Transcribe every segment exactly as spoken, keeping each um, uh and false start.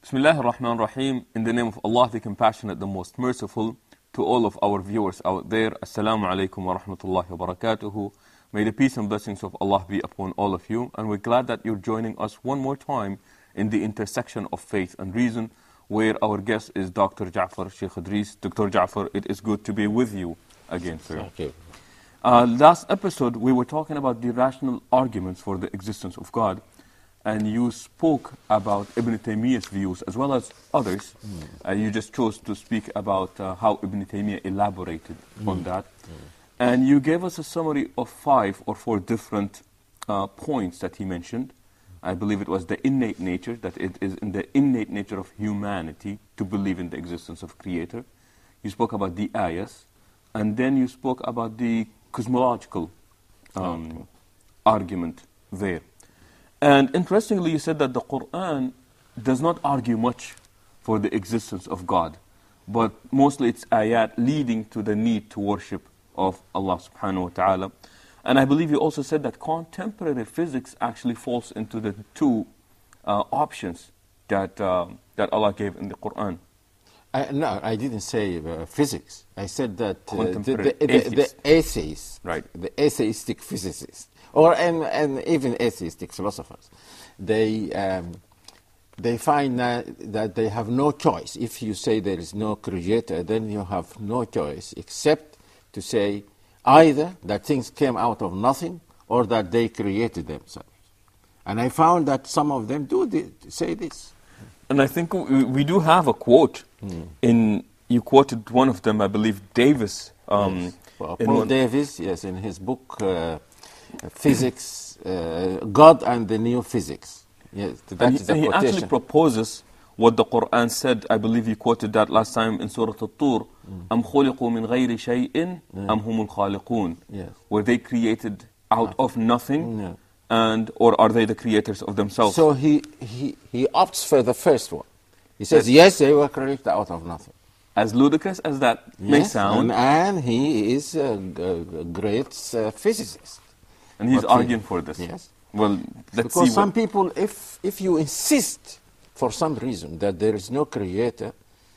Bismillah ar-Rahman ar-Rahim. In the name of Allah, the Compassionate, the Most Merciful, to all of our viewers out there, Assalamu alaikum wa rahmatullahi wa barakatuhu. May the peace and blessings of Allah be upon all of you. And we're glad that you're joining us one more time in the intersection of faith and reason, where our guest is Doctor Ja'far Sheikh Idris. Doctor Ja'far, it is good to be with you again, sir. Thank you. Uh, last episode, we were talking about the rational arguments for the existence of God. And you spoke about Ibn Taymiyyah's views as well as others. Mm. Uh, you just chose to speak about uh, how Ibn Taymiyyah elaborated mm. on that. Mm. And you gave us a summary of five or four different uh, points that he mentioned. I believe it was the innate nature, that it is in the innate nature of humanity to believe in the existence of Creator. You spoke about the ayahs. And then you spoke about the cosmological um, oh. argument there. And interestingly, you said that the Quran does not argue much for the existence of God, but mostly it's ayat leading to the need to worship of Allah subhanahu wa ta'ala. And I believe you also said that contemporary physics actually falls into the two uh, options that, uh, that Allah gave in the Quran. I, no, I didn't say uh, physics. I said that uh, the, the, the, atheist. the atheists, right. the atheistic physicists, or and, and even atheistic philosophers, they um, they find that, that they have no choice. If you say there is no creator, then you have no choice except to say either that things came out of nothing or that they created themselves. And I found that some of them do th- say this. And I think we, we do have a quote mm. in, you quoted one of them, I believe, Davis. Um, yes. Well, Paul Davis, yes, in his book, uh, Physics, uh, God and the New Physics. Yes, that and he, is a and he quotation. actually proposes what the Quran said. I believe you quoted that last time in Surah At-Tur. أَمْ خُلِقُوا مِنْ غَيْرِ شَيْءٍ أَمْ هُمُ الْخَالِقُونَ. Yes. Were they created out no. of nothing? No. And or are they the creators of themselves? So he, he, he opts for the first one. He says, yes, they were created out of nothing. As ludicrous as that yes, may sound. And, and he is a, a, a great uh, physicist. And he's but arguing he, for this. Yes. Well, let's because see some people, if, if you insist for some reason that there is no creator,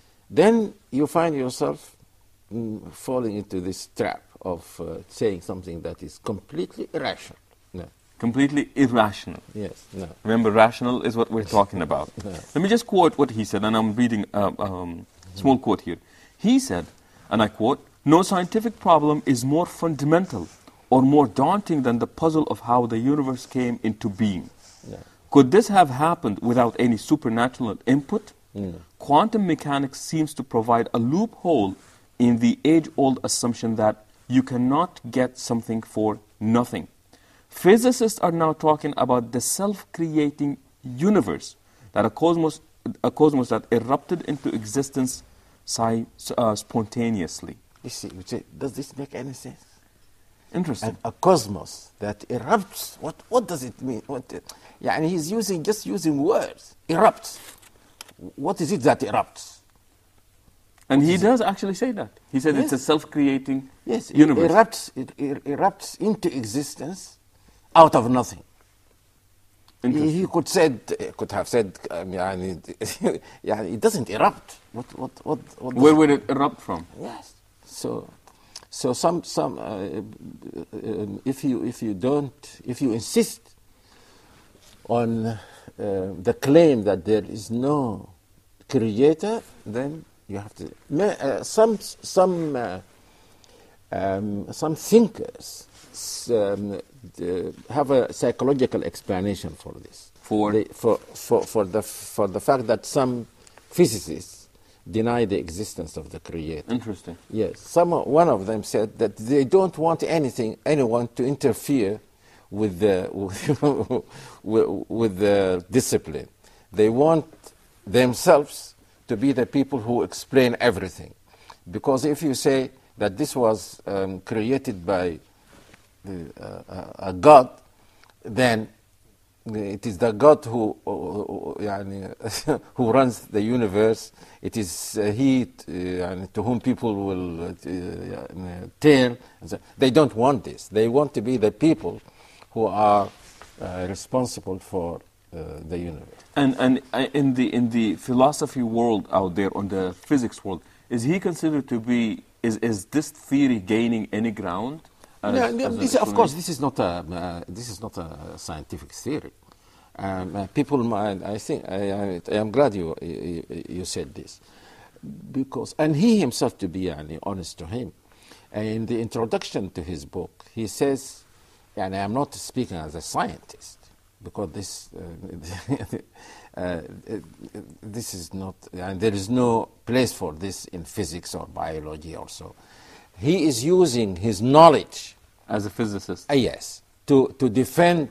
then you find yourself mm, falling into this trap of uh, saying something that is completely irrational. No. Completely irrational. Yes, no. Remember, rational is what we're talking about. No. Let me just quote what he said, and I'm reading a um, um, small mm. quote here. He said, and I quote, "No scientific problem is more fundamental or more daunting than the puzzle of how the universe came into being. Yeah. Could this have happened without any supernatural input? Mm. Quantum mechanics seems to provide a loophole in the age-old assumption that you cannot get something for nothing. Physicists are now talking about the self-creating universe, that a cosmos, a cosmos that erupted into existence si- uh, spontaneously." You see, you say, does this make any sense? Interesting. A, a cosmos that erupts. What what does it mean? What? Yeah, and he's using just using words. Erupts. What is it that erupts? And what he does it? actually say that. He said yes. It's a self-creating yes, universe. It erupts. It, it erupts into existence out of nothing. He, he could said could have said. Um, yeah, it, yeah, it doesn't erupt. What what what? what Where would it erupt from? Yes. So. So some some uh, uh, if you if you don't if you insist on uh, the claim that there is no creator, then you have to uh, some some uh, um, some thinkers um, have a psychological explanation for this for the, for for for the for the fact that some physicists deny the existence of the Creator. Interesting. Yes. Some, one of them said that they don't want anything, anyone to interfere with the, with, with the discipline. They want themselves to be the people who explain everything. Because if you say that this was um, created by the, uh, a God, then it is the God who uh, who runs the universe. It is uh, He uh, to whom people will uh, turn. They don't want this. They want to be the people who are uh, responsible for uh, the universe. And and uh, in the in the philosophy world out there, on the physics world, is he considered to be is is this theory gaining any ground? As, No, as no, an this, of course, explanation? this is not a uh, this is not a scientific theory. Um, uh, people might, I think, I, I, I am glad you, you you said this, because, and he himself, to be uh, honest to him, uh, in the introduction to his book, he says, and I am not speaking as a scientist, because this uh, uh, this is not, and there is no place for this in physics or biology or so. He is using his knowledge, As a physicist. uh, yes, to, to defend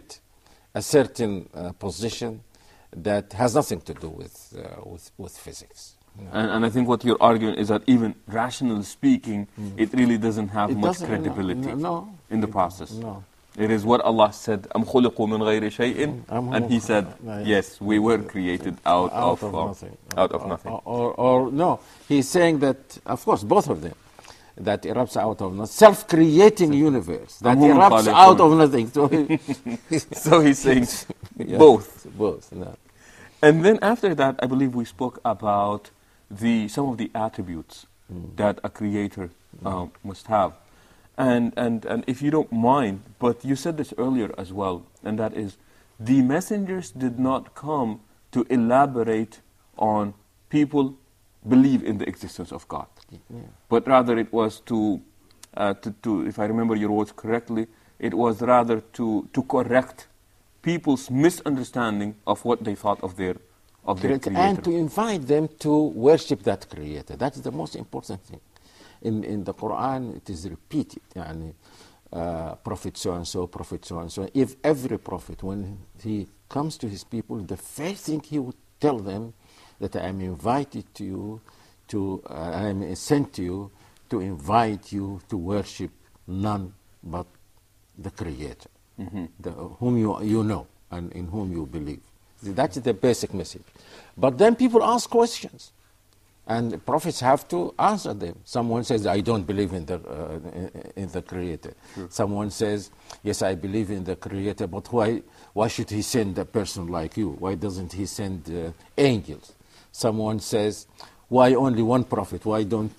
a certain uh, position that has nothing to do with, uh, with, with physics. You know. And, and I think what you're arguing is that even rationally speaking, it really doesn't have It much doesn't- credibility no, no, in the it- process. no. It is what Allah said, أَمْ خُلِقُوا مِنْ غَيْرِ شَيْءٍ, أم and هم He said, خلق- yes, we were created out, out of, of uh, nothing. out of nothing. Or, or, or no, he's saying that, of course, both of them, that erupts out of nothing, self-creating universe that هم erupts الخالقون. out of nothing. So he- So he's saying Yeah. both. both. No. And then after that, I believe we spoke about the some of the attributes that a creator um, must have. And, and, and if you don't mind, but you said this earlier as well, and that is, the messengers did not come to elaborate on people believe in the existence of God. Yeah. But rather it was to, uh, to, to, if I remember your words correctly, it was rather to, to correct people's misunderstanding of what they thought of their, of their Creator, creator. and to invite them to worship that creator. That is the most important thing. In, in the Quran, it is repeated. Yani, uh, prophet so-and-so, prophet so-and-so. If every prophet, when he comes to his people, the first thing he would tell them that I am invited to you, to, uh, I am sent to you to invite you to worship none but the creator, Mm-hmm. the, whom you, you know and in whom you believe. That's the basic message. But then people ask questions, and the prophets have to answer them. Someone says, I don't believe in the, uh, in, in the Creator. Sure. Someone says, yes, I believe in the Creator, but why, why should he send a person like you? Why doesn't he send uh, angels? Someone says, why only one prophet? Why don't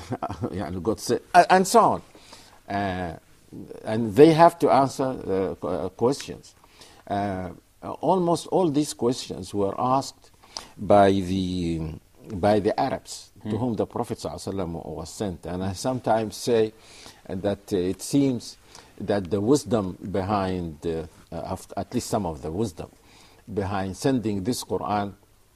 uh, God say, uh, and so on. Uh, and they have to answer uh, uh, questions. Uh, almost all these questions were asked by the by the Arabs to whom the Prophet ﷺ was sent. And I sometimes say that uh, it seems that the wisdom behind, uh, of at least some of the wisdom behind sending this Quran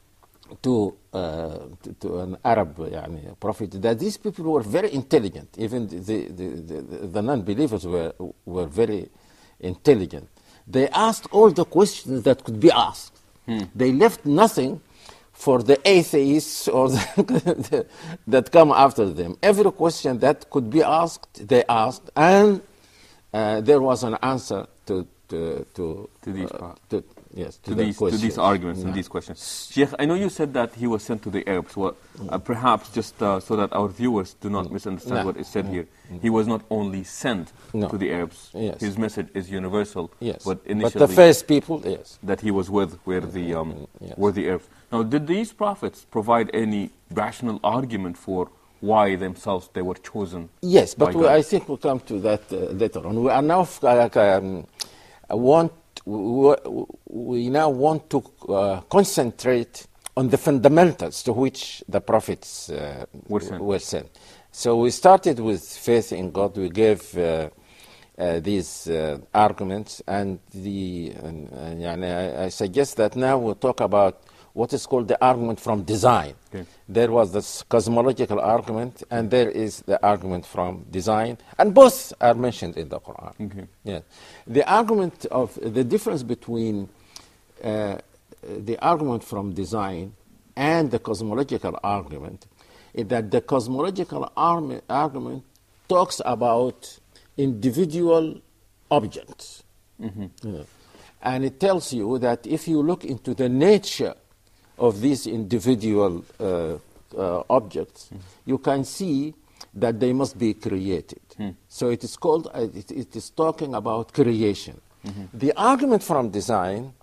to, uh, to, to an Arab yani, prophet, that these people were very intelligent. Even the, the, the, the, the non-believers were, were very intelligent. They asked all the questions that could be asked. Hmm. They left nothing for the atheists or the that come after them. Every question that could be asked, they asked, and uh, there was an answer to to to, To these uh, part. to yes to, to the these, to these questions. arguments Yeah. and these questions. Sheikh, I know you said that he was sent to the Arabs. Well, uh, perhaps just uh, so that our viewers do not misunderstand No. what is said here. He was not only sent No. to the Arabs. Yes. His message is universal. Yes, But but initially the first people, yes. that he was with were the, um, Yes. were the Arabs. Now, did these prophets provide any rational argument for why themselves they were chosen? Yes, but by we, God? I think we'll come to that uh, later on. We are now f- uh, um, want we, we now want to uh, concentrate on the fundamentals to which the prophets uh, Were sent. were sent. So we started with faith in God. We gave uh, uh, these uh, arguments, and the and, and, yani, I, I suggest that now we'll talk about what is called the argument from design. Okay. There was this cosmological argument, and there is the argument from design, and both are mentioned in the Quran. Okay. Yeah. The argument of the difference between uh, the argument from design and the cosmological argument is that the cosmological arm- argument talks about individual objects. Mhm. Yeah. And it tells you that if you look into the nature of these individual uh, uh, objects, Mm. you can see that they must be created. Mm. So it is called, uh, it, it is talking about creation. Mhm. The argument from design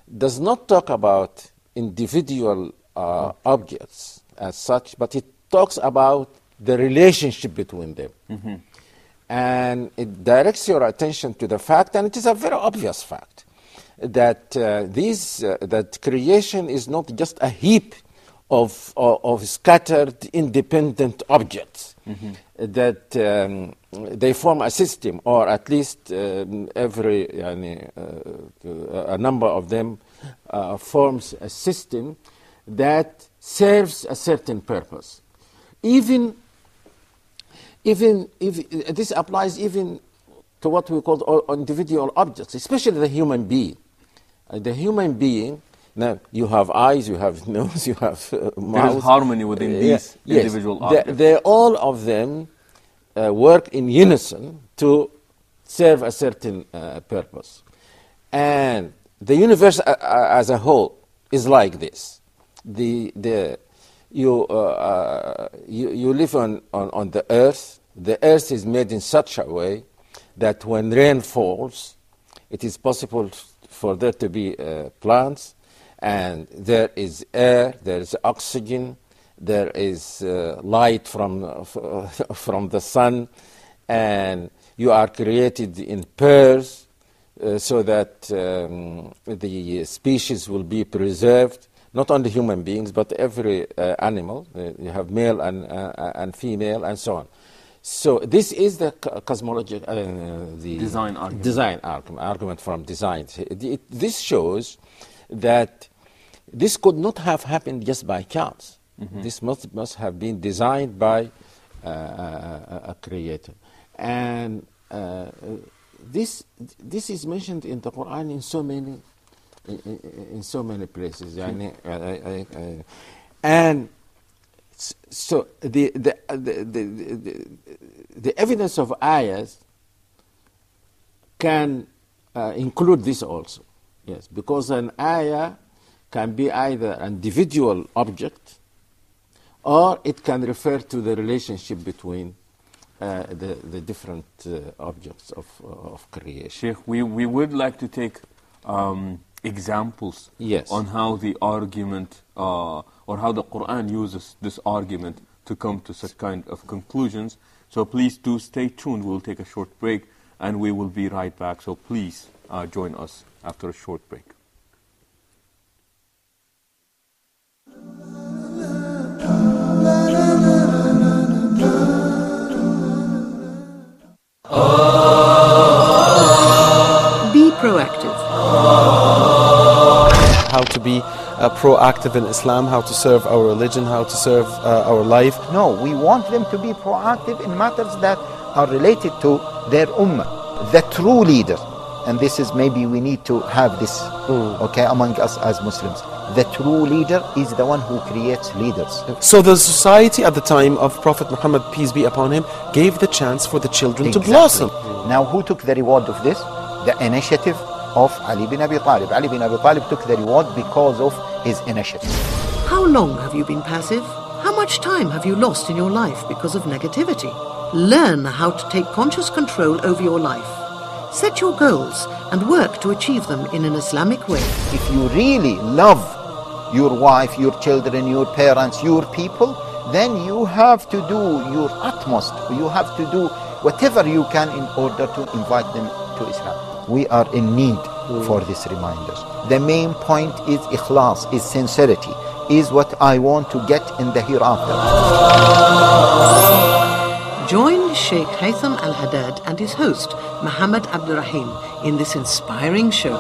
does not talk about individual uh, objects as such, but it talks about the relationship between them. Mm-hmm. And it directs your attention to the fact, and it is a very obvious fact, that uh, these uh, that creation is not just a heap of of, of scattered independent objects, Mm-hmm. that um, they form a system, or at least um, every yani, uh, a number of them uh, forms a system that serves a certain purpose. Even Even if this applies even to what we call o- individual objects, especially the human being. Uh, the human being, now you have eyes, you have nose, you have uh, mouth. There is harmony within Uh, these yes, individual they, objects. they all of them uh, work in unison to serve a certain uh, purpose. And the universe uh, uh, as a whole is like this. The, the, you, uh, uh, you, you live on, on, on the earth. The earth is made in such a way that when rain falls, it is possible for there to be uh, plants, and there is air, there is oxygen, there is uh, light from, uh, from the sun, and you are created in pairs uh, so that um, the species will be preserved. Not only human beings, but every uh, animal. Uh, you have male and, uh, and female, and so on. So this is the cosmology, uh, the Design argument. design argument, argument from design. It, it, this shows that this could not have happened just by chance. Mm-hmm. This must, must have been designed by uh, a, a creator. And uh, this, this is mentioned in the Quran in so many In, in, in so many places, yani, I, I, I, and so the the, the the the the evidence of ayahs can uh, include this also, yes, because an ayah can be either an individual object, or it can refer to the relationship between uh, the the different uh, objects of uh, of creation. Sheikh, we we would like to take Um, examples yes. on how the argument uh, or how the Quran uses this argument to come to such kind of conclusions. So please do stay tuned. We'll take a short break and we will be right back. So please uh, join us after a short break. Be proactive. How to be uh, proactive in Islam, how to serve our religion, how to serve uh, our life. No, we want them to be proactive in matters that are related to their ummah. The true leader, and this is maybe we need to have this, mm. okay, among us as Muslims. The true leader is the one who creates leaders. So the society at the time of Prophet Muhammad, peace be upon him, gave the chance for the children Exactly. to blossom. Now who took the reward of this? The initiative of Ali bin Abi Talib. Ali bin Abi Talib took the reward because of his initiative. How long have you been passive? How much time have you lost in your life because of negativity? Learn how to take conscious control over your life. Set your goals and work to achieve them in an Islamic way. If you really love your wife, your children, your parents, your people, then you have to do your utmost. You have to do whatever you can in order to invite them to Islam. We are in need for these reminders. The main point is ikhlas, is sincerity, is what I want to get in the hereafter. Join Sheikh Haytham Al-Haddad and his host, Muhammad Abdurrahim, in this inspiring show.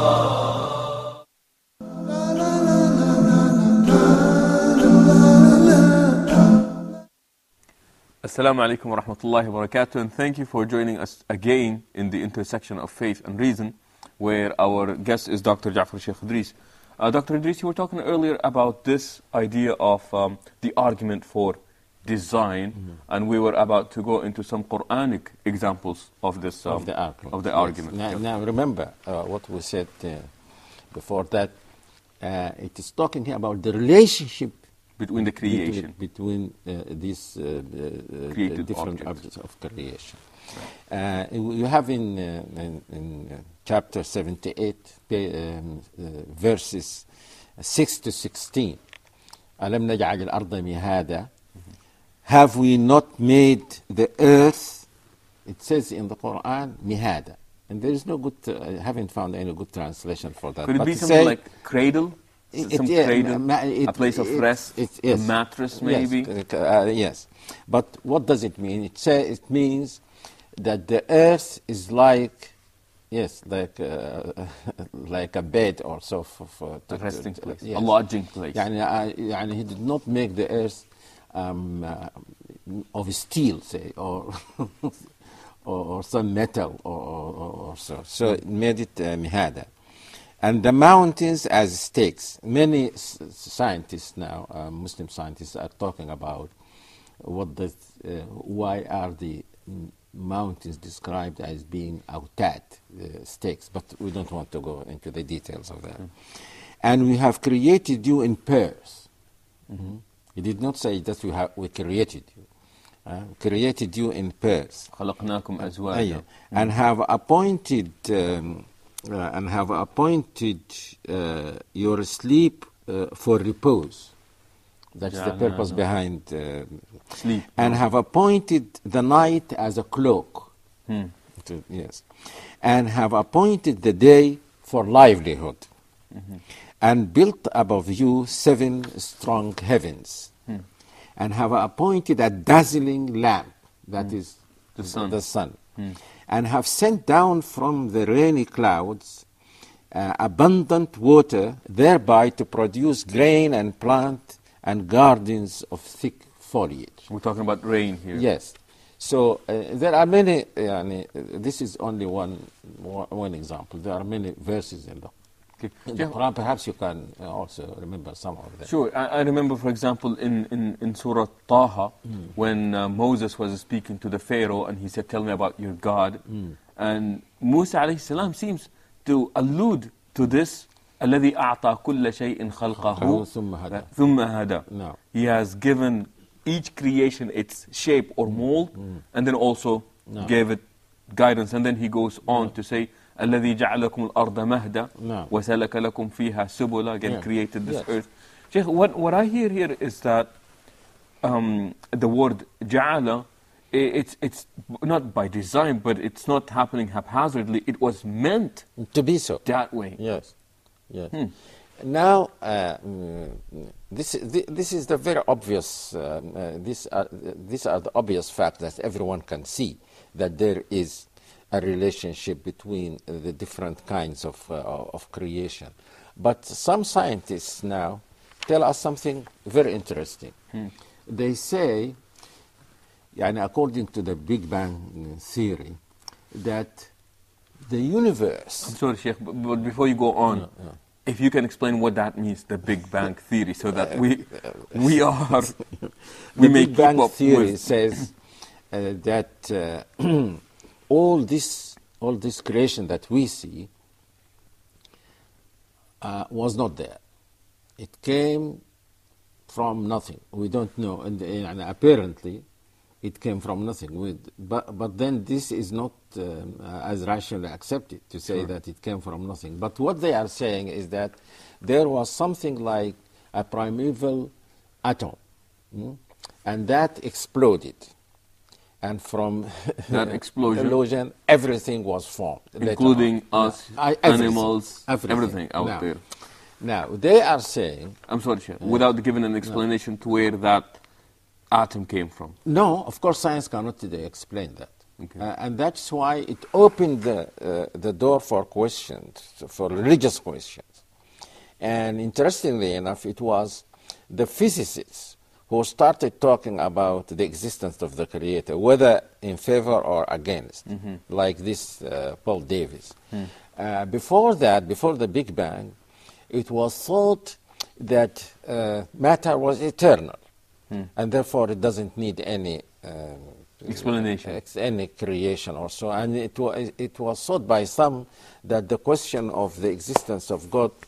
Assalamu alaikum wa rahmatullahi wa barakatuh, and thank you for joining us again in the intersection of faith and reason, where our guest is Doctor Ja'far Sheikh Idris. Uh, Doctor Idris, you were talking earlier about this idea of um, the argument for design, mm-hmm. and we were about to go into some Quranic examples of this um, of the argument. Of the yes. argument. Now, yeah. now remember uh, what we said uh, before that. Uh, it is talking here about the relationship between the creation, between, between uh, these uh, uh, Created different objects. objects of creation. Right. Uh, you have in, uh, in, in uh, chapter seventy-eight, um, uh, verses six to sixteen. أَلَمْ نَجْعَلِ الْأَرْضَ مِهَادًا. Have we not made the earth, it says in the Quran, mihada. And there is no good, uh, I haven't found any good translation for that. Could it but be to something say, like cradle? It- Some it- yeah, cradle, ma- it- a place of it- rest, it- yes. a mattress maybe? Yes, uh, yes. But what does it mean? It say, it means that the earth is like, yes, like uh, like a bed or so for, for A resting to- place, yes. a lodging place. يعني, uh, يعني he did not make the earth um, uh, of steel, say, or or, or some metal or, or, or so. So it made it uh, mihada. And the mountains as stakes. Many s- scientists now, uh, Muslim scientists, are talking about what does, uh, why are the mm, mountains described as being autad, uh, stakes, but we don't want to go into the details of that. Mm. And we have created you in pairs. Mm-hmm. He did not say that we have we created you. Uh, created you in pairs. خلقناكم Uh, أزواجا. yeah. And have appointed um, uh, and have appointed uh, your sleep uh, for repose. That's the جعلنا purpose نوم. behind uh, Sleep. and have appointed the night as a cloak. Hmm. To- yes, and have appointed the day for livelihood, Mhm. and built above you seven strong heavens, Hmm. and have appointed a dazzling lamp, that is The sun. the sun, Hmm. and have sent down from the rainy clouds uh, abundant water, thereby to produce grain and plant and gardens of thick foliage. We're talking about rain here. Yes. So uh, there are many, uh, this is only one, one one example. There are many verses in the, Okay. in the Yeah. Quran. Perhaps you can uh, also remember some of them. Sure. I, I remember, for example, in, in, in Surah Taha, when uh, Moses was speaking to the Pharaoh and he said, tell me about your God. And Musa alayhi salam seems to allude to this, الذي أعطى كل شيء خلقه ثم هدى. ثم هدى. No. He has given each creation its shape or mold, and then also No. gave it guidance. And then he goes on to say, الذي جعلكم الأرض مهدا No. وسلك لكم فيها سبلا. Again, Yeah. created this Yes. earth. Sheikh, what, what I hear here is that um, the word جعل, i- it's, it's not by design, but it's not happening haphazardly. It was meant To be so. that way. Yes. Yes. Hmm. Now, uh, mm, this, thi- this is the very obvious, um, uh, these, are, these are the obvious facts that everyone can see, that there is a relationship between uh, the different kinds of, uh, of creation. But some scientists now tell us something very interesting. They say, yani according to the Big Bang theory, that the universe... I'm sorry, Sheikh, but, but before you go on, if you can explain what that means, the Big Bang Theory, so that we we are we the may Big keep Bang up theory with. says uh, that uh, all this all this creation that we see uh, was not there. It came from nothing. We don't know, and, and apparently it came from nothing. We, but but then this is not um, uh, as rationally accepted to say that it came from nothing. But what they are saying is that there was something like a primeval atom, mm, and that exploded. And from That explosion, explosion, everything was formed, later including on. us, I- everything, animals, everything. everything out Now- there. Now, they are saying, I'm sorry, Sheikh, without giving an explanation to where that atom came from. no, of course science cannot today explain that. Okay. Uh, and that's why it opened the, uh, the door for questions, for religious questions. And interestingly enough, it was the physicists who started talking about the existence of the Creator, whether in favor or against, like this uh, Paul Davies. Uh, before that, before the Big Bang, it was thought that uh, matter was eternal, and therefore it doesn't need any um, Explanation. ex- any creation or so. And it, wa- it was thought by some that the question of the existence of God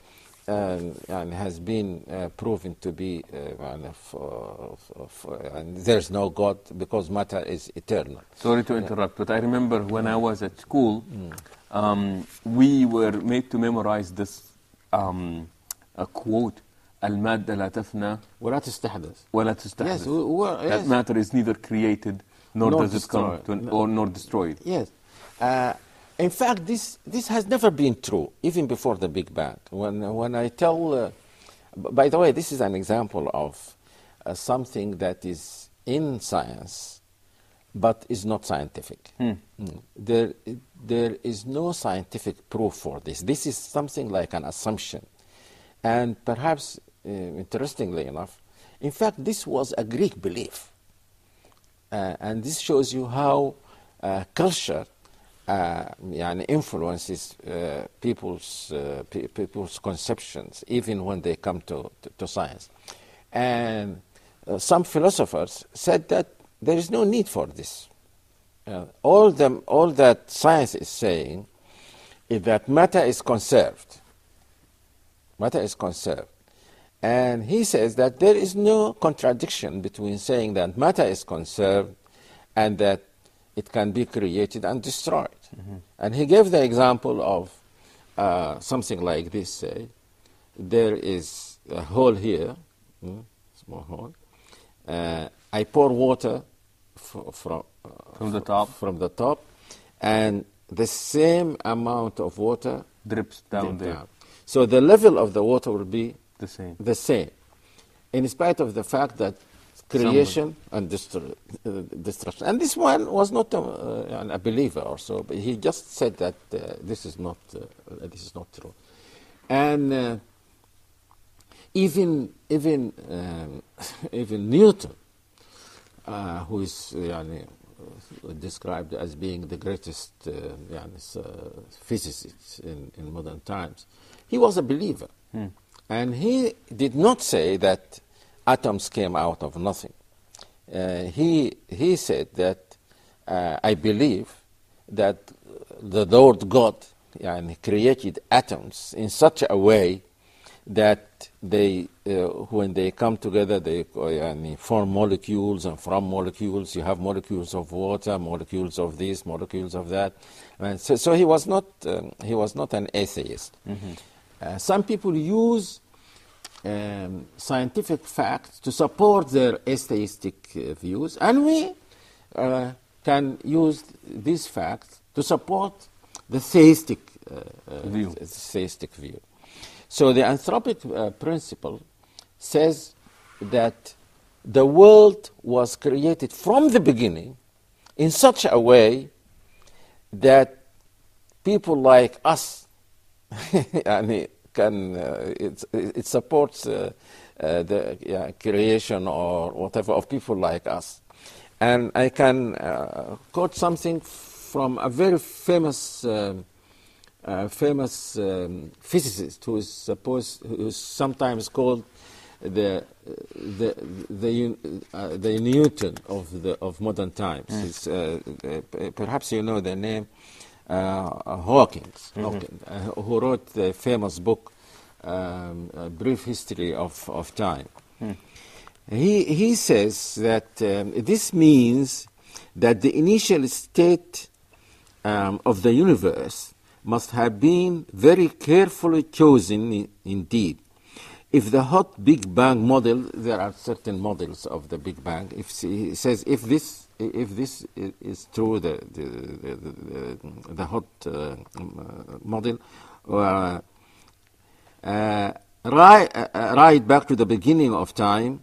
um, and has been uh, proven to be, uh, and, f- uh, f- f- and there's no God because matter is eternal. Sorry to interrupt, but I remember when I was at school, um, we were made to memorize this um, a quote, المادة لا تفنى ولا تستحدث. ولا تستحدث. Yes, we, we, That yes. matter is neither created nor, Nor does it come destroyed. to an, No. or nor destroyed. Yes. Uh, in fact, this, this has never been true, even before the Big Bang. When, when I tell, uh, b- by the way, this is an example of uh, something that is in science, but is not scientific. Hmm. Mm. There, there is no scientific proof for this. This is something like an assumption. And perhaps, uh, interestingly enough, in fact, this was a Greek belief. Uh, and this shows you how uh, culture uh, يعني influences uh, people's, uh, pe- people's conceptions, even when they come to, to, to science. And uh, some philosophers said that there is no need for this. Uh, all, them, all that science is saying is that matter is conserved. Matter is conserved. And he says that there is no contradiction between saying that matter is conserved and that it can be created and destroyed. Mm-hmm. And he gave the example of uh, something like this, say, there is a hole here, mm, small hole, uh, I pour water f- from, uh, From the top. from the top, and the same amount of water Drips down drip there. down. So the level of the water will be The same. the same, in spite of the fact that creation and destru- uh, destruction. And this one was not a, uh, a believer or so, but he just said that uh, this is not uh, this is not true. And uh, even even um, even Newton, uh, who is uh, يعني, uh, described as being the greatest uh, يعني, uh, physicist in, in modern times, he was a believer. Hmm. And he did not say that atoms came out of nothing. Uh, he, he said that uh, I believe that the Lord God yani, created atoms in such a way that they, uh, when they come together, they uh, yani, form molecules, and from molecules you have molecules of water, molecules of this, molecules of that. And so, so he was not um, he was not an atheist. Mm-hmm. Uh, some people use um, scientific facts to support their atheistic uh, views, and we uh, can use these facts to support the theistic uh, uh, View. th- theistic view. So the anthropic uh, principle says that the world was created from the beginning in such a way that people like us and can uh, it, it supports uh, uh, the yeah, creation or whatever of people like us. And I can uh, quote something from a very famous um, uh, famous um, physicist who is supposed who is sometimes called the the the, uh, the Newton of the of modern times. Mm. It's, uh, uh, perhaps you know the name. Uh, Hawkins, mm-hmm. Hawkins uh, who wrote the famous book, um, A Brief History of, of Time. Mm. He, he says that um, this means that the initial state um, of the universe must have been very carefully chosen in, indeed. If the hot Big Bang model, there are certain models of the Big Bang, if he says if this if this is true, the the, the, the, the hot uh, model, uh, uh, right, uh, right back to the beginning of time,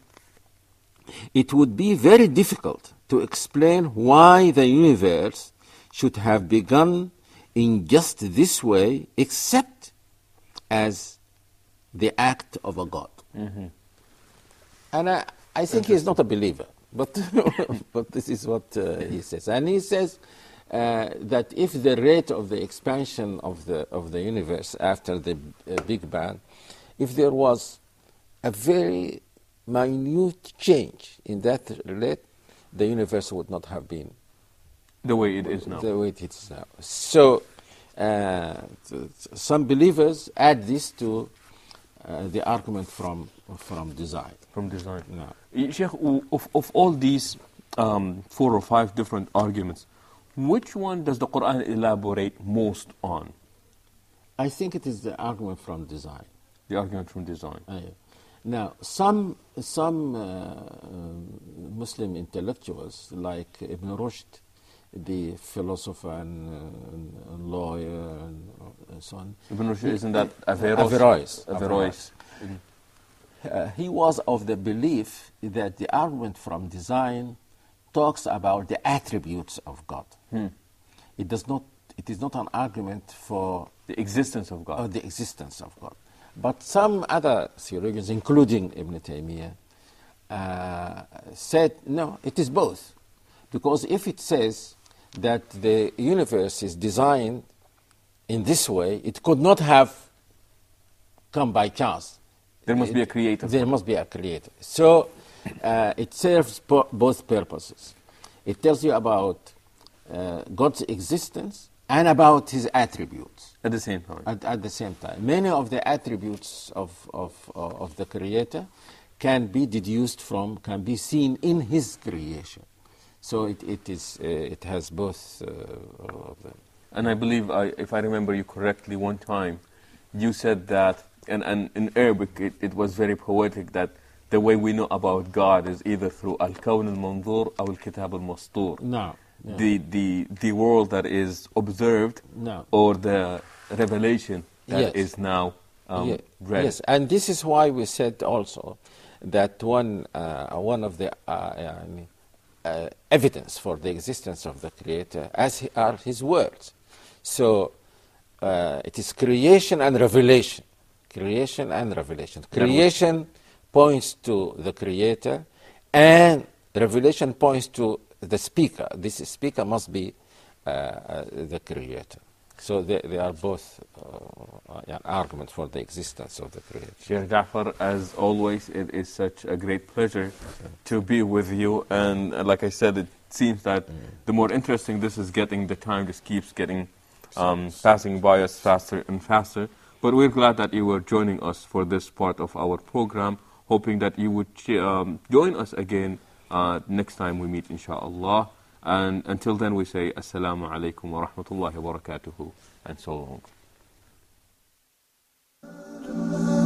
it would be very difficult to explain why the universe should have begun in just this way, except as the act of a God. Mm-hmm. And I, I think he's not a believer. But, but this is what uh, he says. And he says uh, that if the rate of the expansion of the, of the universe after the uh, Big Bang, if there was a very minute change in that rate, the universe would not have been the way it is now. The way it is now. So uh, some believers add this to uh, the argument from from design. From design. No. Y- Sheikh, w- of, of all these um, four or five different arguments, which one does the Quran elaborate most on? I think it is the argument from design. The argument from design. Uh, now, some some uh, um, Muslim intellectuals like Ibn Rushd, the philosopher and, uh, and, and lawyer and, uh, and so on. Ibn Rushd, isn't that Averroes? Averroes. Averroes. Uh, he was of the belief that the argument from design talks about the attributes of God. Hmm. It does not. It is not an argument for The existence of God. uh, the existence of God. But some other theologians, including Ibn Taymiyyah, uh, said no, it is both. Because if it says that the universe is designed in this way, it could not have come by chance. There must be a It- creator. There must be a creator. So uh, it serves bo- both purposes. It tells you about uh, God's existence and about his attributes At the same time. at, at the same time. Many of the attributes of, of, uh, of the creator can be deduced from, can be seen in his creation. So it, it, is, uh, it has both uh, of them. And I believe, I, if I remember you correctly, one time you said that, and, and in Arabic it, it was very poetic, that the way we know about God is either through Al-Kawn al-Manzur or Al-Kitab al-Mastur. No. no. The, the, the world that is observed No. or the revelation that Yes. is now um, Ye- read. Yes, and this is why we said also that one, uh, one of the uh, uh, evidence for the existence of the Creator as he, are his words. So uh, it is creation and revelation. Creation and revelation. Creation points to the Creator, and revelation points to the speaker. This speaker must be uh, uh, the Creator. So they, they are both uh, an argument for the existence of the Creator. Sheikh Ja'far, as always, it is such a great pleasure to be with you. And uh, like I said, it seems that the more interesting this is getting, the time just keeps getting um, passing by us faster and faster. But we're glad that you were joining us for this part of our program, hoping that you would um, join us again uh, next time we meet, inshallah. And until then, we say Assalamu alaikum wa rahmatullahi wa barakatuhu, and so long.